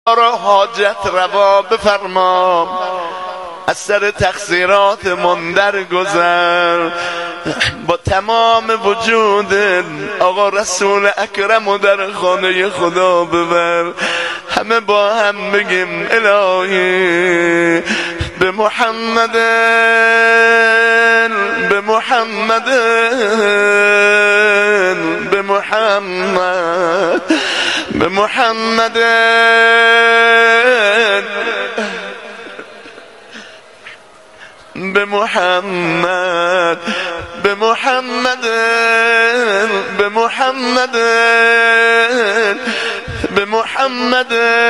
را حاجت روا بفرما، از سر تقصیرات من درگذر، با تمام وجود آقا رسول اکرم و در خانه خدا ببر. همه با هم بگیم الهی به محمد، به محمد، به محمد، به محمد، به محمد، به محمد، به محمد، به محمد،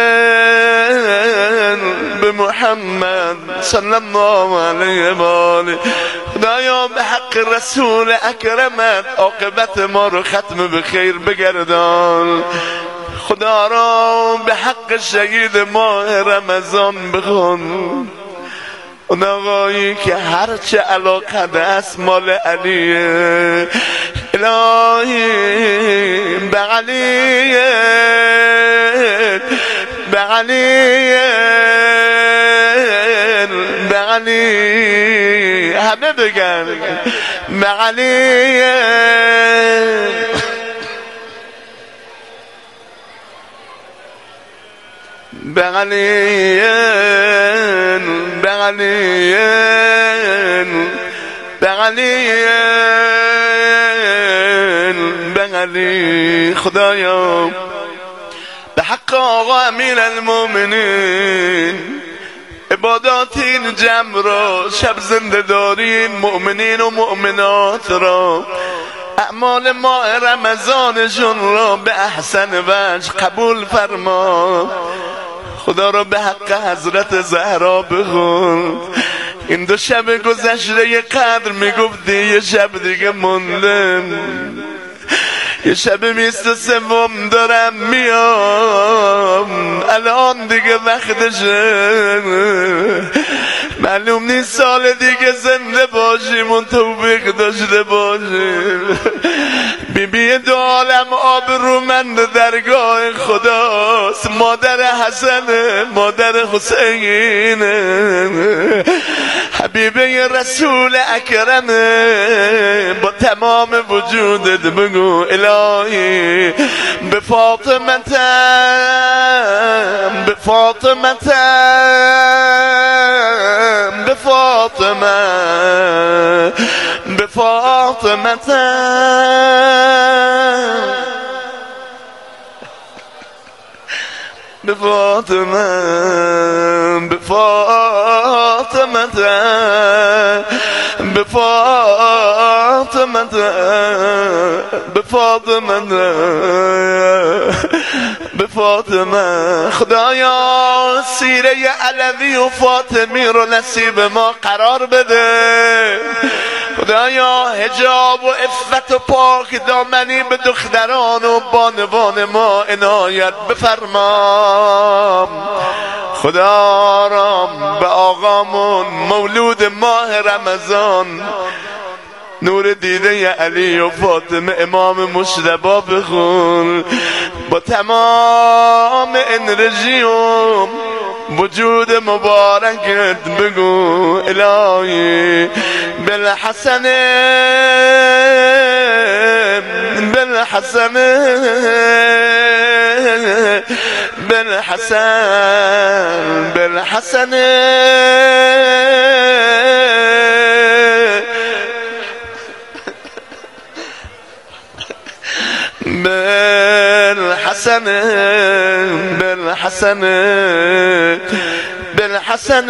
به محمد صلی الله علیه و آله. خدایا به حق رسول اکرمت عاقبت ما رو ختم به خیر بگردان. خدا را به حق شهید ماه رمضان بخون، اون آقایی که هرچه علاقه دست مال علیه. الهی به علیه، به علیه، به علی، همه بگن به علیه، به علیه، به علیه، به علیه، به علی. خدایا به حق آقا امیر المؤمنین عبادات این جمع را، شب زنده دارین مؤمنین و مؤمنات را، اعمال ماه رمضانشون را به احسن وجه قبول فرما. خدا را به حق حضرت زهرا بخون. این دو شب گذشته قدر میگفتی یه شب دیگه مونده، یه شب 23 دارم میام، الان دیگه وقتشه، معلوم نیست سال دیگه زنده باشیم و توفیق داشته باشیم. بیبی دو عالم آبرومند درگاه خداست، مادر حسن، مادر حسین، حبیبه رسول اکرم. با تمام وجودت بگو الهی به فاطمه، به فاطمه، به فاطمه، به فاطمه، به فاطمه، به فاطمه، به فاطمه، به فاطمه، به فاطمه. خدایا سیره علوی و فاطمی رو نصیب ما قرار بده. خدایا حجاب و عفت و پاک دامنی به دختران و بانوان ما عنایت بفرما. خدا را به آقامون مولود ماه رمضان نور دیده علی و فاطمه امام مجتبی بخون. با تمام انرژی و وجود مبارکت بگو الهی بالحسن، بالحسن، بالحسن، بالحسن، بالحسن، بالحسن، بالحسن،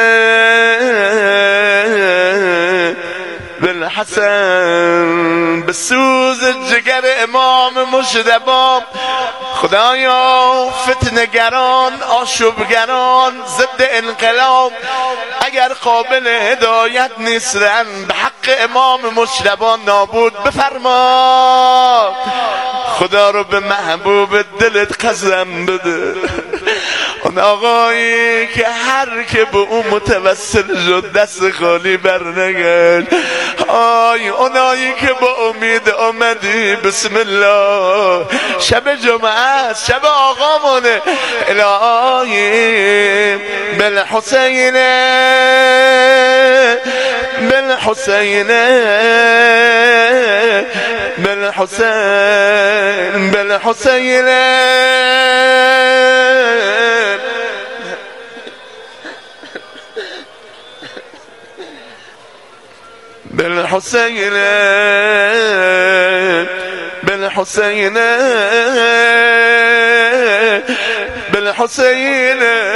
بالحسن، بسوز جگر امام مجتبی. خدایا فتنگران، آشوبگران، ضد انقلاب اگر قابل هدایت نیستن به حق امام مجتبی نابود بفرما. خدا رو به محبوب دلت قسم بده، اون آقایی که هر که به اون متوسل شد دست خالی برنگشت. آی اونایی که با امید آمدی بسم الله شب جمعه است، شب آقامونه. الهی بالحسین بالحسین بالحسین بالحسین بالحسين بالحسين بالحسين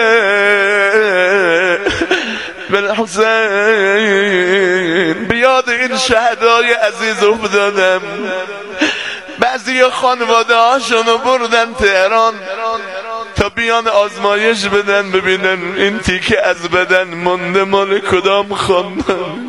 بالحسين بیاد این شهدای عزیز افتادم. بعضی خانواده هاشونو بردن تهران تا بیان آزمایش بدن ببینن این تیکه از بدن مونده مال کدام خاندان.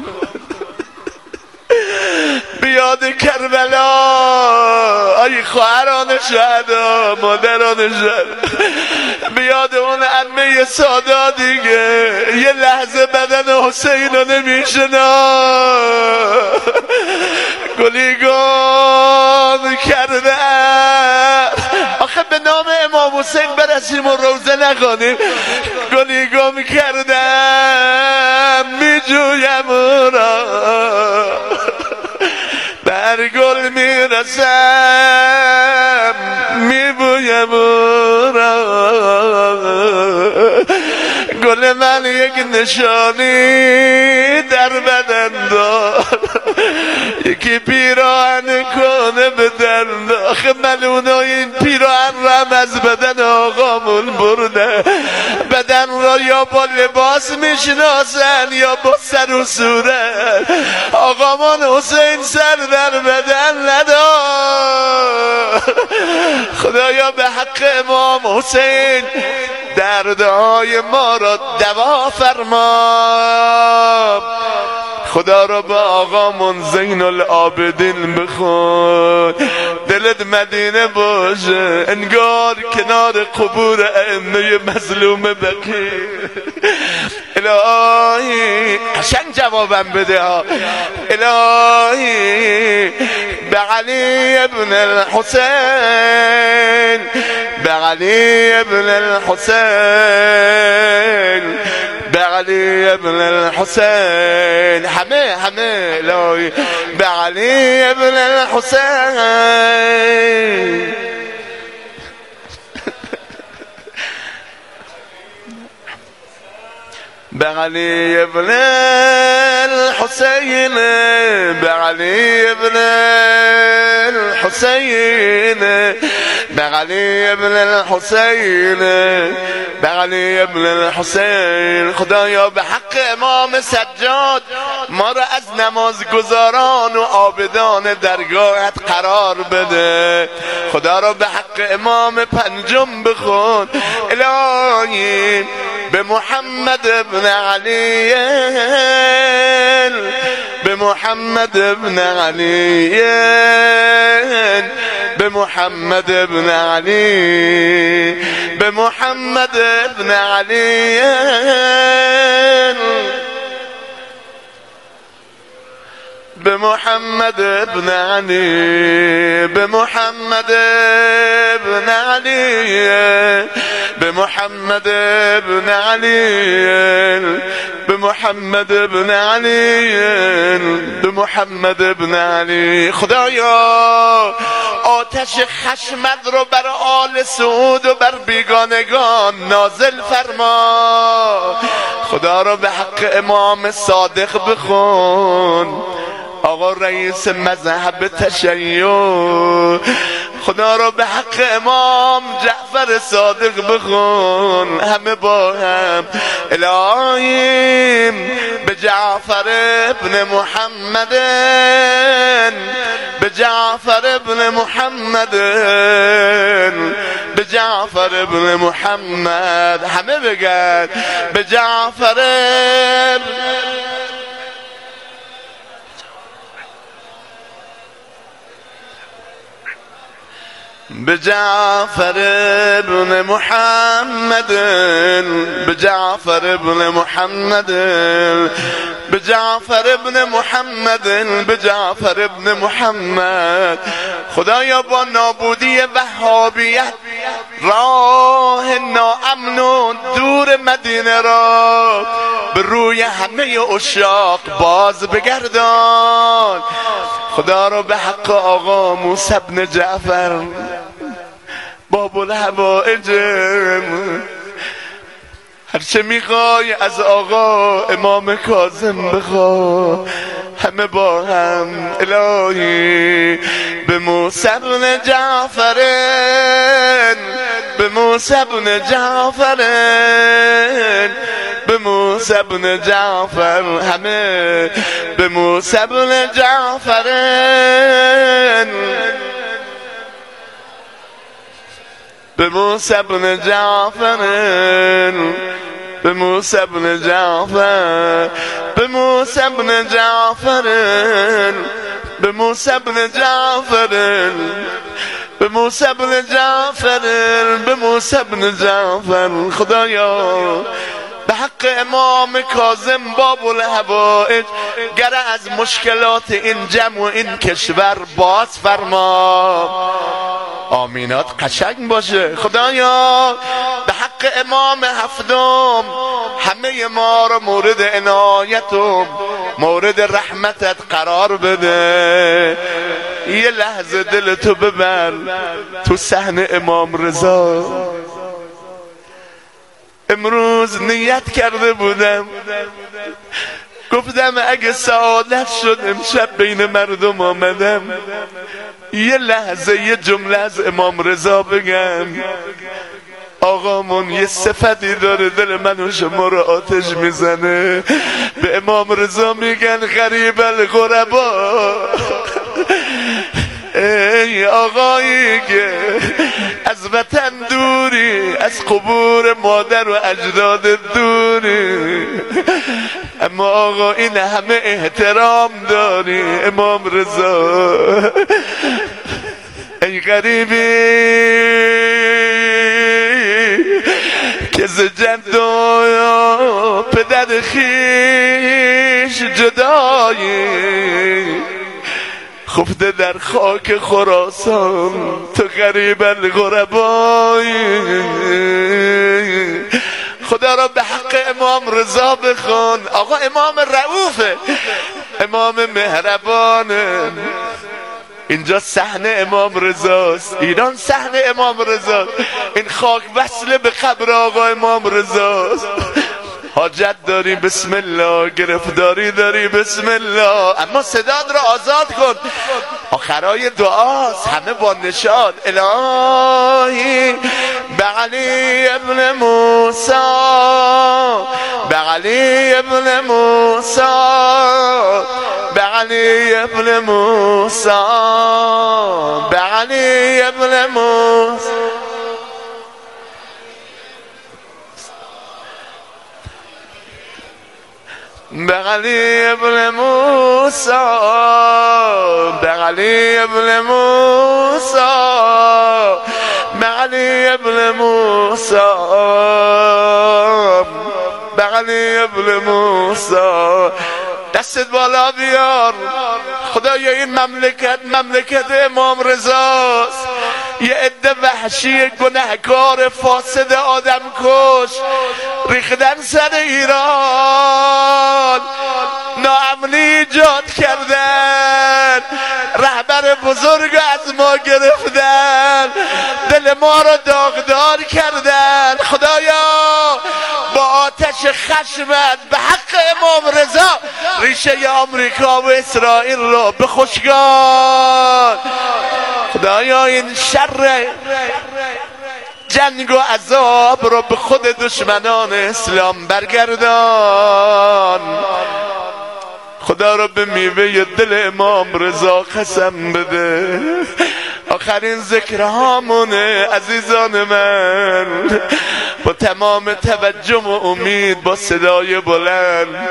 بیاد کربلا ای خواهران شهدا مادران شهدا، بیاد اون عمه سادا دیگه یه لحظه بدن حسین رو نمیشنا گلیگان کرده. آخه به نام امام حسین برسیم و روزه نخوانیم. گلیگان کردم میجویم او را بر گل میرسم میبویم او را. گل من یک نشانی در بدن دار یکی پیراهن کنه بدن. آخه ملونا این پیراهن را هم از بدن آقامون برده. بدن را یا با لباس میشناسن یا با سر و صورت. آقامان حسین سر در بدن ندار. خدایا به حق امام حسین دردهای ما را دوا فرما. خدا را به آقامون زین العابدین بخون، دلت مدینه باشه انگار کنار قبور ائمه مظلوم بقی. الهی قشنگ جوابم بده ها. الهی به علی ابن الحسین به علی ابن الحسین به علی ابن الحسین همه الهی به علی ابن الحسین بعلي ابن الحسين بعلي ابن الحسين بعلي ابن الحسين بعلي ابن الحسين. خدایا به حق امام سجاد ما را از نمازگزاران و عابدان درگاهت قرار بده. خدا را به حق امام پنجم بخون. الهی به محمد ابن علی به محمد ابن علی به محمد ابن علی به محمد ابن علی به محمد ابن علی به محمد ابن علی به محمد ابن علی به محمد ابن علی به محمد ابن علی. خدایا آتش خشمت رو بر آل سعود و بر بیگانگان نازل فرما. خدا را به حق امام صادق بخون، آقا رئیس مذهب تشیع. خدا را به حق امام جعفر صادق بخون. همه با هم الهیم به جعفر ابن محمد به جعفر ابن محمد به جعفر ابن محمد. همه بگن به جعفر بجعفر ابن محمد، بجعفر ابن محمد، بجعفر ابن محمد، بجعفر ابن محمد. خدایا با نابودی وهابیت راه ناامن و دور مدینه را به روی همه عشاق باز بگردان. خدا رو به حق آقا موسی بن جعفر باب الحوائج، هرچه میخوای از آقا امام کاظم بخوا، همه با هم الهی به موسی بن جعفر، به موسی بن جعفر، به موسی بن جعفر، همه به موسی بن جعفر، به موسی بن جعفر، به موسی بن جعفر، به موسی بن جعفر، به موسی بن جعفر، به موسی بن جعفر، به موسی بن جعفر. خدایا به حق امام کاظم باب الحوائج گر از مشکلات این جمع و این کشور باز فرما. آمینات قشنگ باشه. خدایا به حق امام هفتم همه ما رو مورد عنایت و مورد رحمتت قرار بده. یه لحظه دلتو ببر تو صحن امام رضا. امروز نیت کرده بودم گفتم اگه سعادت شد امشب بین مردم آمدم یه لحظه یه جمله از امام رضا بگم. آقامون یه صفتی داره دل من و شما رو آتش میزنه. به امام رضا میگن غریب الغربا. ای آقایی که از وطن دوری، از قبور مادر و اجداد دوری، اما آقا این همه احترام داری امام رضا. ای غریبی که ز جد و پدر خیش جدایی، خفته در خاک خراسان تو غریب الغربایی. خدا را به حق امام رضا بخوان. آقا امام رؤوفه، امام مهربانه. اینجا صحنه امام رضاست، ایران صحنه امام رضاست. این خاک وصله به قبر آقا امام رضاست. حاجت داری بسم الله، گرفتاری داری بسم الله، اما صداد را آزاد کن. آخرای دعاست، همه با نشاد. الهی به علی ابن موسی، به علی ابن موسی، به علی ابن موسی، به علی ابن موسی. بغلی ابن موسی، بغلی ابن موسی، بغلی ابن موسی، بغلی ابن موسی. دستت بالا بیار. خدایا این مملکت امام رضاست. یه عده وحشی گنهکار فاسد آدم کش ریختن سر ایران، ناامنی ایجاد کردن، رهبر بزرگ از ما گرفتن، دل ما رو داغدار کردن. خدایا با آتش خشمت به حق امام رضا ریشه آمریکا و اسرائیل رو بخشکان. خدایا این شر جنگ و عذاب رو به خود دشمنان اسلام برگردان. خدا رو به میوه دل امام رضا قسم بده. آخرین ذکرهامونه عزیزان من، با تمام توجه و امید با صدای بلند.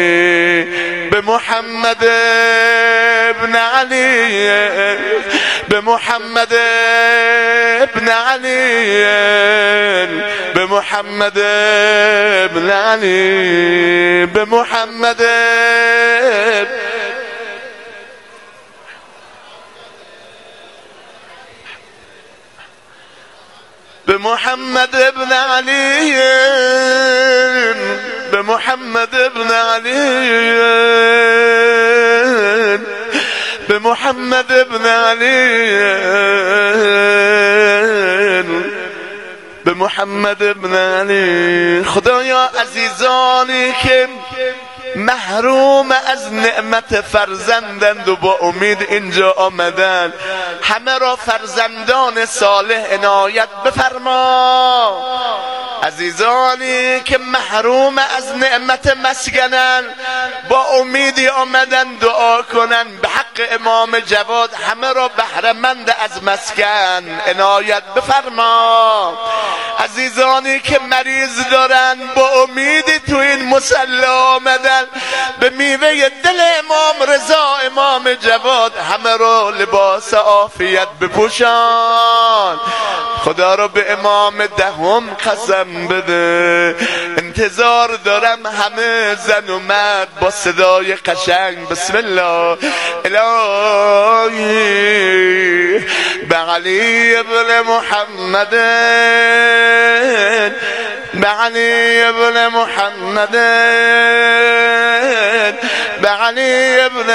الهی به محمد ابن علی، بمحمد ابن علي بمحمد ابن علي بمحمد بمحمد ابن علي بمحمد ابن علي بمحمد ابن علي بمحمد ابن علي. خدایا عزیزانی که محروم از نعمت فرزندند و با امید اینجا آمدن، همه را فرزندان صالح عنایت بفرما. عزیزانی که محروم از نعمت مسکنن، با امیدی آمدن دعا کنن به حق امام جواد، همه را بهره‌مند از مسکن عنایت بفرما. عزیزانی که مریض دارن، با امیدی تو این مصلی آمدن به میوه دل امام رضا امام جواد، همه را لباس عافیت بپوشان. خدا را به امام دهم قسم بده، انتظار دارم همه زن و مرد با صدای قشنگ بسم الله الهی به علی ابن محمد به علی ابن محمد به علی ابن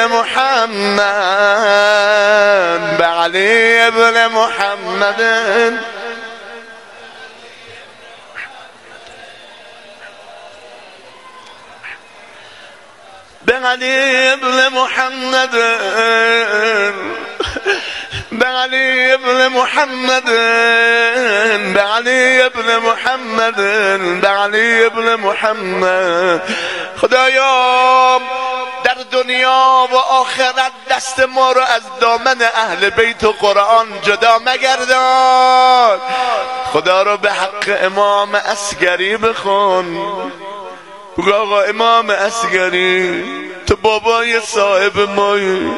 محمد به علی ابن محمد به علی ابن محمد به علی ابن محمد به علی ابن محمد به علی ابن محمد. خدایا در دنیا و آخرت دست ما رو از دامن اهل بیت و قرآن جدا مگردان. خدا رو به حق امام عسکری بخون. بگو آقا امام عسکری تو بابای صاحب مایی،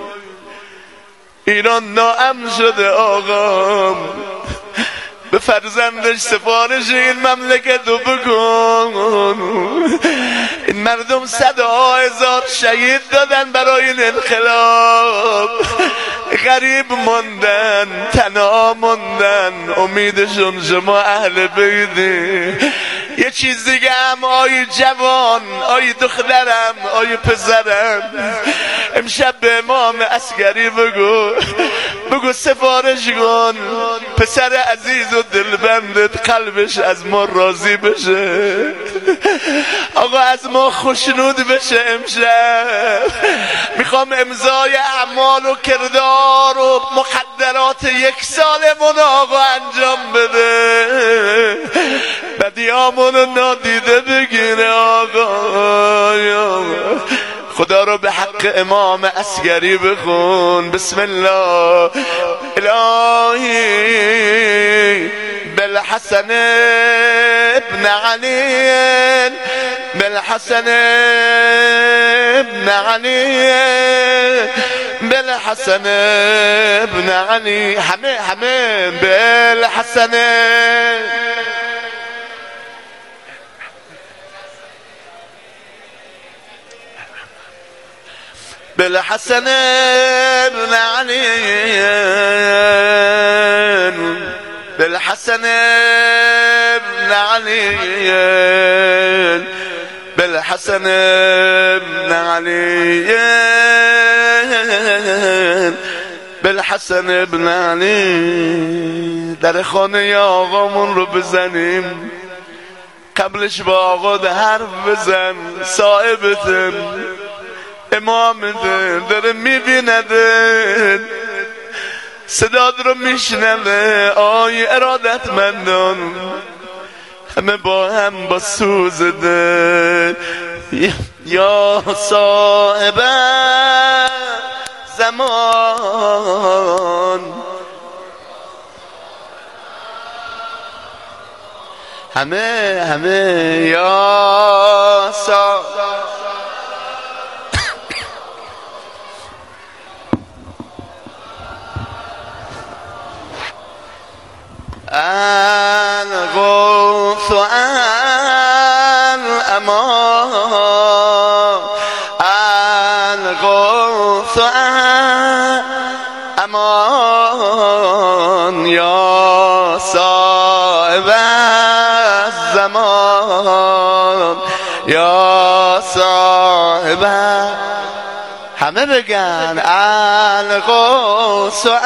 ایران ناامن شده آقا، به فرزندش سفارش این مملکت رو بکن. این مردم صدها هزار شهید دادن برای این انقلاب، غریب موندن، تنها موندن، امیدشون شما اهل بیتی. یه چیز دیگه هم آی جوان، آی دخترم، آی پسرم، امشب به امام عسکری بگو سفارش کن پسر عزیز و دلبندت قلبش از ما راضی بشه، آقا از ما خوشنود بشه. امشب میخوام امضای اعمال و کردار و مخدرات 1 سالمون آقا انجام بده، بدیامونو نادیده بگیره آقا. خدا رو به حق امام عسکری بخون. بسم الله الهی بالحسن ابن علی بالحسن ابن علی بالحسن ابن علی. همه بالحسن بالحسن ابن علي بالحسن ابن علي بالحسن ابن علي بالحسن ابن علي. در خانه آقامون رو بزنیم، قبلش با آقا حرف بزن. صاحبتم امامته داره میبینده، صداد رو میشنوه. آی ارادتمندان همه با هم با سوز دل، یا صاحب زمان همه یا صاحب الغوث امان یا صاحب الزمان یا صاحب، همه بگن الغوث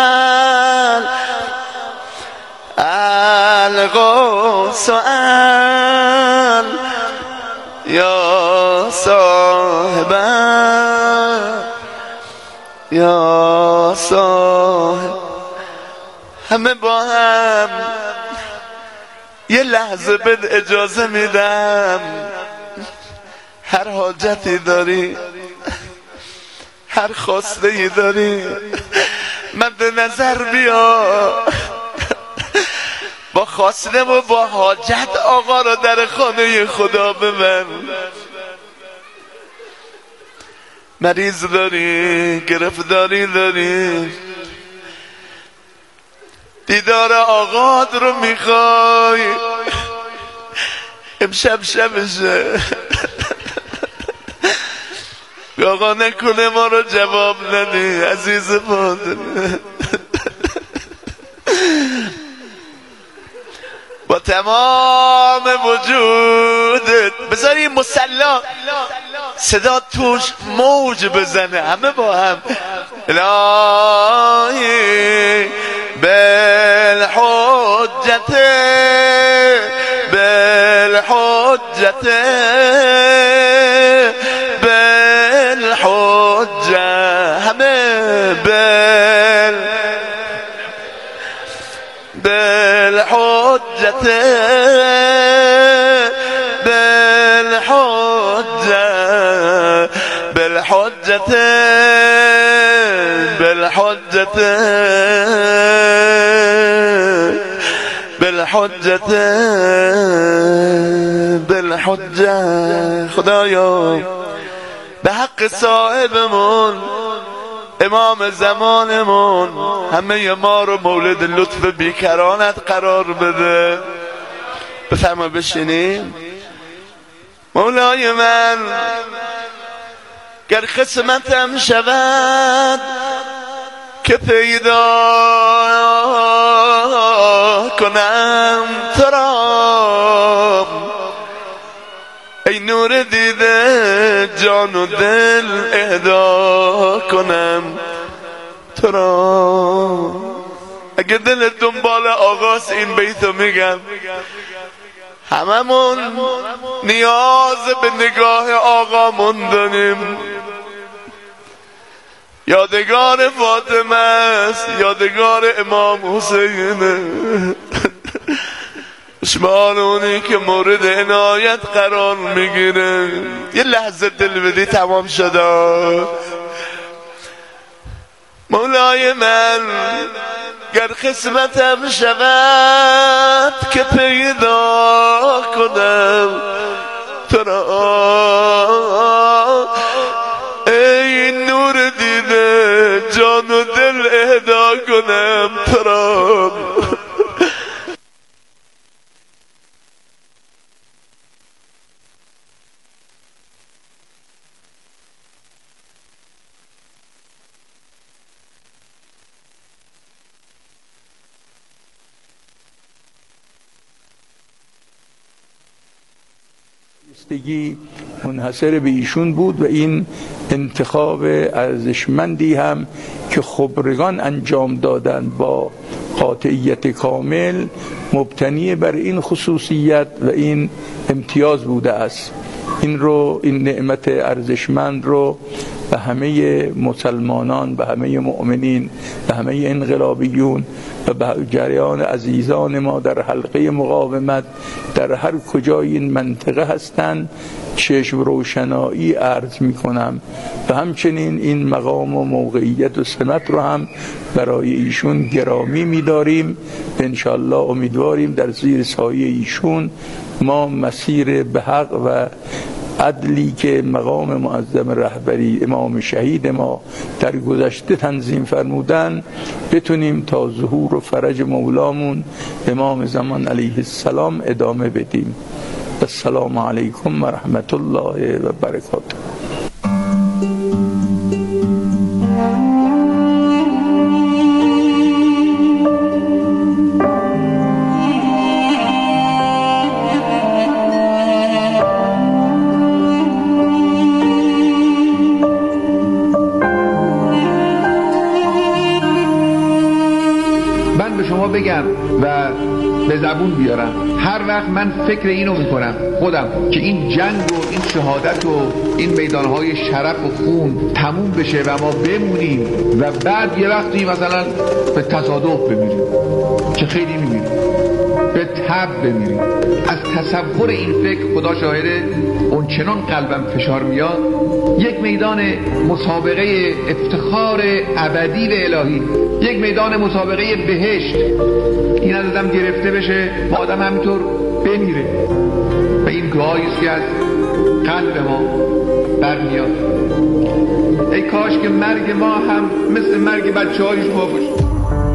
الغوث یا صاحب یا صاحب. همه با هم یه لحظه بد اجازه میدم، هر حاجتی داری، هر خواسته ای داری، مد نظر بیا، با خواسته و با حاجت آقا رو در خانه خدا ببر. مریض داری، گرفتاری داری، دیدار آقا رو میخوای، امشب شبشه، آقا نکنه ما رو جواب ندی عزیز فاضل. با تمام وجودت بذاری مسلا صدا توش موج بزنه، همه با هم الهی بالحجت بالحجت بالحجه، همه بالحجت بالحجه بالحجت بالحجت بالحجت بالحجه. خدایا به حق صاحبمون امام زمانمون همه ما رو مولد لطف بیکرانت قرار بده. بفرما بشینیم. مولای من گر قسمتم شود که پیدا کنم تو را، ای نور دیده جان و دل اهدا کنم تو را. اگه دل دنبال آقاست این بیتو میگم، هممون نیاز به نگاه آقامون داریم. یادگار فاطمه است، یادگار امام حسینه، شمال اونی که مورد عنایت قرار میگیره. یه لحظه دل بدی تمام شده. مولای من گر قسمتم شود که پیدا کنم تو را، ای نور دیده جان و دل اهدا کنم تو را. استگی منحصر به ایشون بود و این انتخاب ارزشمندی هم که خبرگان انجام دادن با قاطعیت کامل مبتنی بر این خصوصیت و این امتیاز بوده است. این نعمت ارزشمند رو به همه مسلمانان، به همه مؤمنین، به همه انقلابیون و به جریان عزیزان ما در حلقه مقاومت در هر کجای این منطقه هستند چشم روشنایی عرض می کنم و همچنین این مقام و موقعیت و سمت رو هم برای ایشون گرامی می داریم. انشاءالله امیدواریم در زیر سایه ایشون ما مسیر به حق و عدلی که مقام معظم رهبری امام شهید ما در گذشته تنظیم فرمودن بتونیم تا ظهور و فرج مولامون امام زمان علیه السلام ادامه بدیم. السلام علیکم و رحمت الله و برکاته. بگم و به زبون بیارم. هر وقت من فکر اینو میکنم خودم که این جنگ و این شهادت و این میدانهای شرف و خون تموم بشه و ما بمونیم و بعد یه وقتی مثلا به تصادف بمیریم که خیلی میمیریم، به تب بمیریم، از تصور این فکر خدا شاهده اون چنان قلبم فشار میاد. یک میدان مسابقه افتخار ابدی به الهی، یک میدان مسابقه بهشت، این از آدم گرفته بشه و آدم همینطور بمیره و این دعایی است که از قلب ما برمیاد. ای کاش که مرگ ما هم مثل مرگ بچه‌های شما باشه.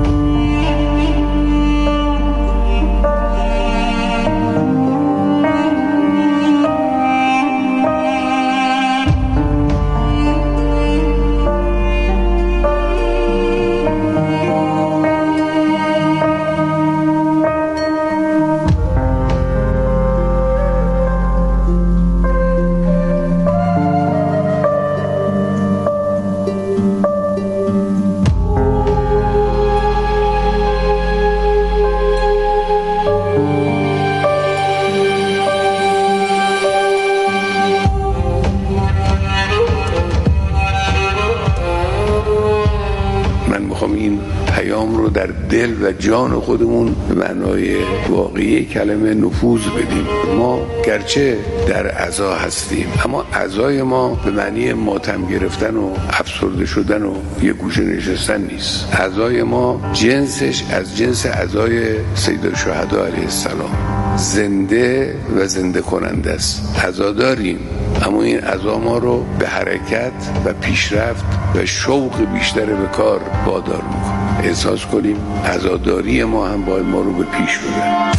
این پیام رو در دل و جان خودمون به معنای واقعی کلمه نفوذ بدیم. ما گرچه در عزا هستیم اما عزای ما به معنی ماتم گرفتن و افسرده شدن و یه گوشه نشستن نیست. عزای ما جنسش از جنس عزای سید الشهدا علیه السلام، زنده و زنده کننده است. عزا داریم اما این عزا ما رو به حرکت و پیشرفت و شوق بیشتر به کار وادار میکنه. احساس کنیم عزاداری ما هم باید ما رو به پیش ببره.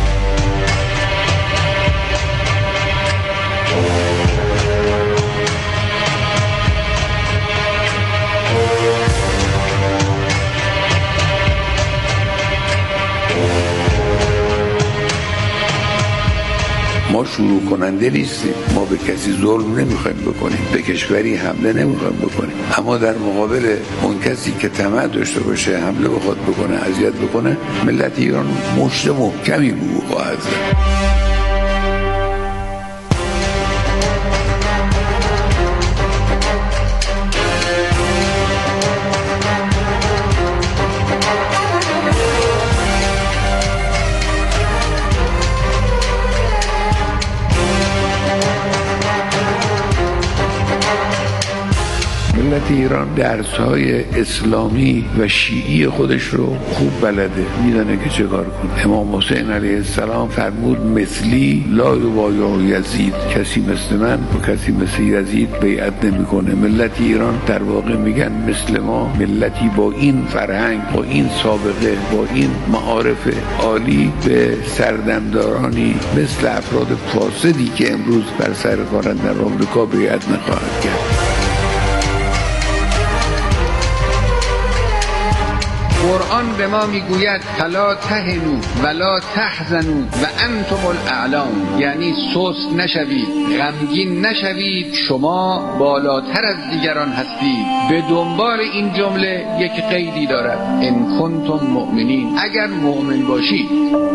ما شروع کننده نیستیم، ما به کسی ظلم نمیخوایم بکنیم، به کشوری حمله نمیخوایم بکنیم، اما در مقابل اون کسی که طمع داشته باشه حمله بخواد بکنه، اذیت بکنه، ملت ایران مشت محکمی به او خواهد زد. ملت ایران درس‌های اسلامی و شیعی خودش رو خوب بلده، میدونه که چه کار کنه. امام حسین علیه السلام فرمود مثلی لا یبایع یزید، کسی مثل من و کسی مثل یزید بیعت نمیکنه. ملت ایران در واقع میگن مثل ما، ملتی با این فرهنگ، با این سابقه، با این معارف عالی به سردمدارانی مثل افراد فاسدی که امروز بر سر کارند در آمریکا بیعت نخواهد کرد. قرآن به ما میگوید فلا تهنوا ولا تحزنوا و انتم الاعلون، یعنی سست نشوید، غمگین نشوید، شما بالاتر از دیگران هستید. به دنبال این جمله یک قیدی دارد، ان کنتم مؤمنین، اگر مؤمن باشید.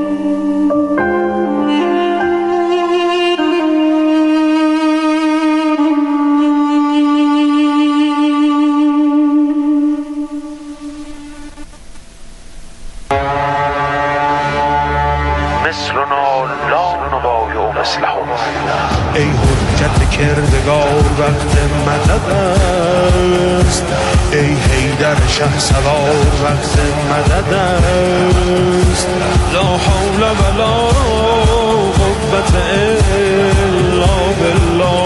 ای حجت کردگار وقت مدد است، ای حیدر شه سوار وقت مدد است. لا حول ولا قوة الا بالله.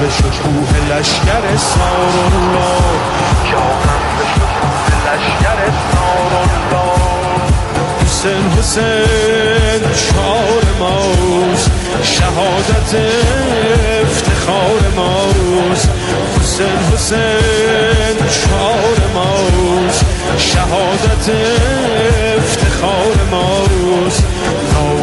به شکوه لشکر سارالله، شاهم به شکوه لشکر سارالله. حسین حسین شعار ماست، شهادت افتخار ماست. حسین حسین